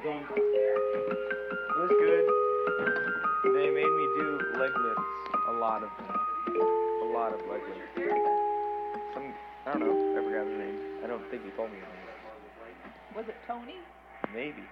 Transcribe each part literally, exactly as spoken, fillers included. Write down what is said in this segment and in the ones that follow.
It was good. They made me do leg lifts, a lot of them. A lot of leg lifts. Some, I don't know, I forgot his name. I don't think he told me his name. Was it Tony? Maybe.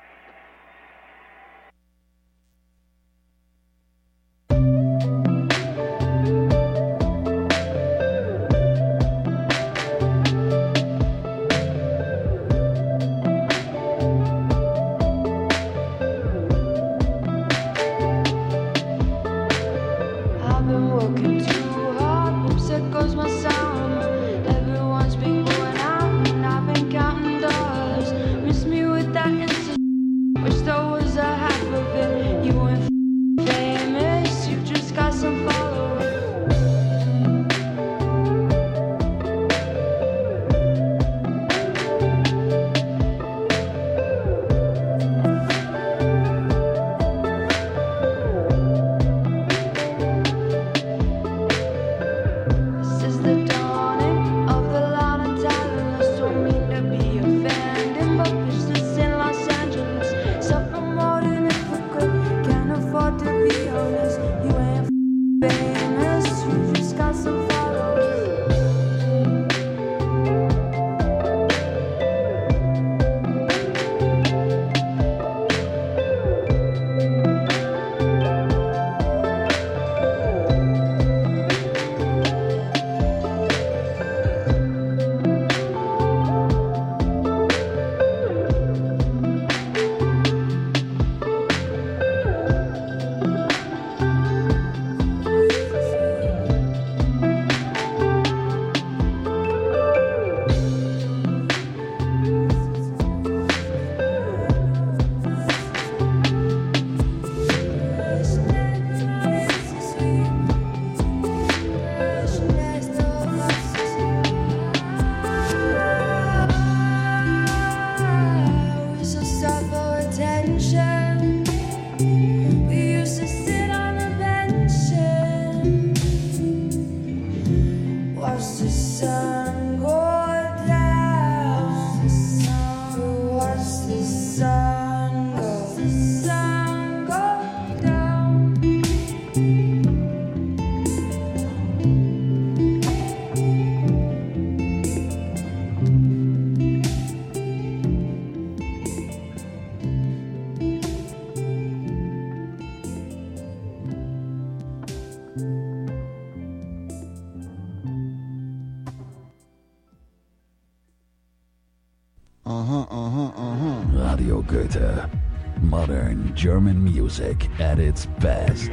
Modern German music at its best.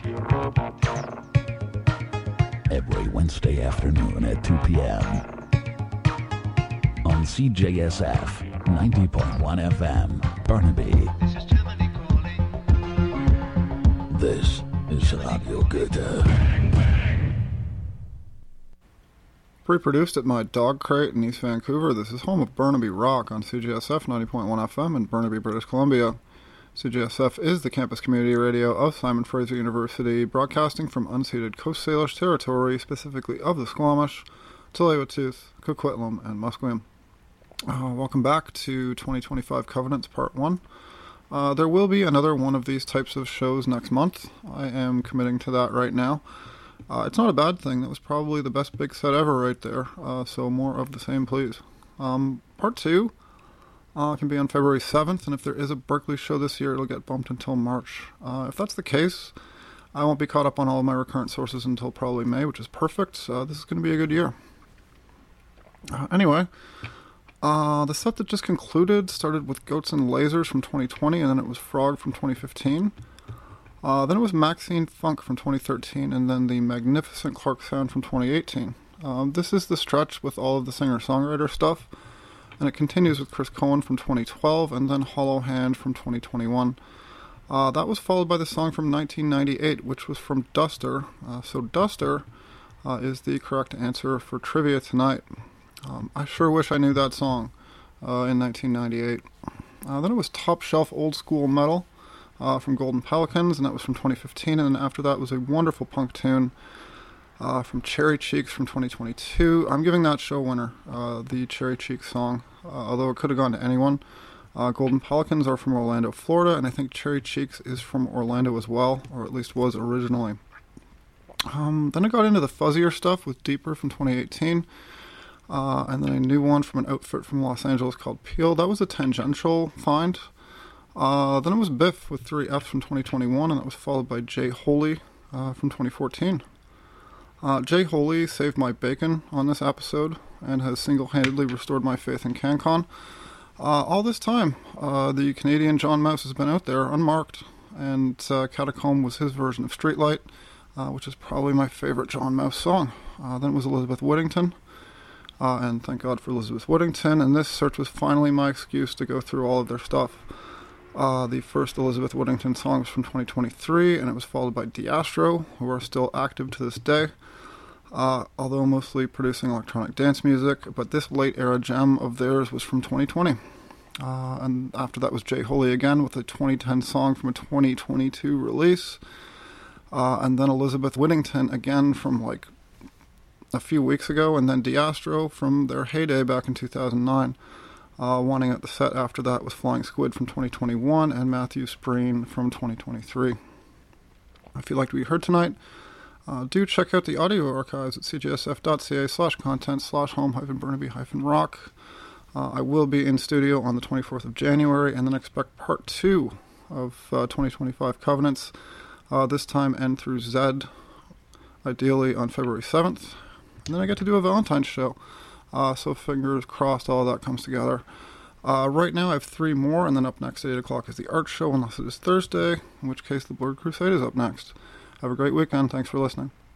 Every Wednesday afternoon at two p.m. on C J S F ninety point one F M, Burnaby. This is Germany calling. This is Radio Goethe. Pre-produced at my dog crate in East Vancouver, this is home of Burnaby Rock on C J S F ninety point one F M in Burnaby, British Columbia. C J S F is the campus community radio of Simon Fraser University, broadcasting from unceded Coast Salish territory, specifically of the Squamish, Tsleil-Waututh, Coquitlam, and Musqueam. Uh, welcome back to twenty twenty-five Covenants Part one. Uh, there will be another one of these types of shows next month. I am committing to that right now. Uh, it's not a bad thing. That was probably the best big set ever right there. Uh, so more of the same, please. Um, part two uh, can be on February seventh, and if there is a Berkeley show this year, it'll get bumped until March. Uh, if that's the case, I won't be caught up on all of my recurrent sources until probably May, which is perfect. Uh, this is going to be a good year. Uh, anyway, uh, the set that just concluded started with Goats and Lasers from twenty twenty, and then it was Frog from twenty fifteen. Uh, then it was Maxine Funk from twenty thirteen, and then the Magnificent Clark Sound from twenty eighteen. Um, this is the stretch with all of the singer-songwriter stuff, and it continues with Chris Cohen from twenty twelve, and then Hollow Hand from twenty twenty-one. Uh, that was followed by the song from nineteen ninety-eight, which was from Duster. Uh, so Duster uh, is the correct answer for trivia tonight. Um, I sure wish I knew that song uh, in nineteen ninety-eight. Uh, then it was Top Shelf Old School Metal uh, from Golden Pelicans, and that was from twenty fifteen. And then after that was a wonderful punk tune uh, from Cherry Cheeks from twenty twenty-two. I'm giving that show winner uh, the Cherry Cheeks song, uh, although it could have gone to anyone. Uh, Golden Pelicans are from Orlando, Florida, and I think Cherry Cheeks is from Orlando as well, or at least was originally. Um, then I got into the fuzzier stuff with Deeper from twenty eighteen, uh, and then a new one from an outfit from Los Angeles called Peel. That was a tangential find. Uh, then it was Biff with three F's from twenty twenty-one, and that was followed by Jay Holy uh, from twenty fourteen. Uh, Jay Holy saved my bacon on this episode and has single-handedly restored my faith in CanCon. Uh, all this time, uh, the Canadian John Mouse has been out there unmarked, and uh, Catacomb was his version of Streetlight, uh, which is probably my favorite John Mouse song. Uh, then it was Elizabeth Whittington, uh, and thank God for Elizabeth Whittington, and this search was finally my excuse to go through all of their stuff. Uh, the first Elizabeth Whittington song was from twenty twenty-three, and it was followed by Diastro, who are still active to this day, uh, although mostly producing electronic dance music, but this late-era gem of theirs was from twenty twenty. Uh, and after that was Jay Holy again with a twenty ten song from a twenty twenty-two release, uh, and then Elizabeth Whittington again from like a few weeks ago, and then Diastro from their heyday back in two thousand nine. Uh, wanting at the set after that was Flying Squid from twenty twenty-one and Matthew Spreen from twenty twenty-three. If you liked what you heard tonight, uh, do check out the audio archives at cgsf.ca slash content slash home hyphen Burnaby hyphen rock. Uh, I will be in studio on the twenty-fourth of January, and then expect part two of uh, twenty twenty-five Covenants, uh, this time N through Z, ideally on February seventh. And then I get to do a Valentine's show. Uh, so fingers crossed all of that comes together. Uh, right now I have three more, and then up next at eight o'clock is the art show, unless it is Thursday, in which case the Blurred Crusade is up next. Have a great weekend. Thanks for listening.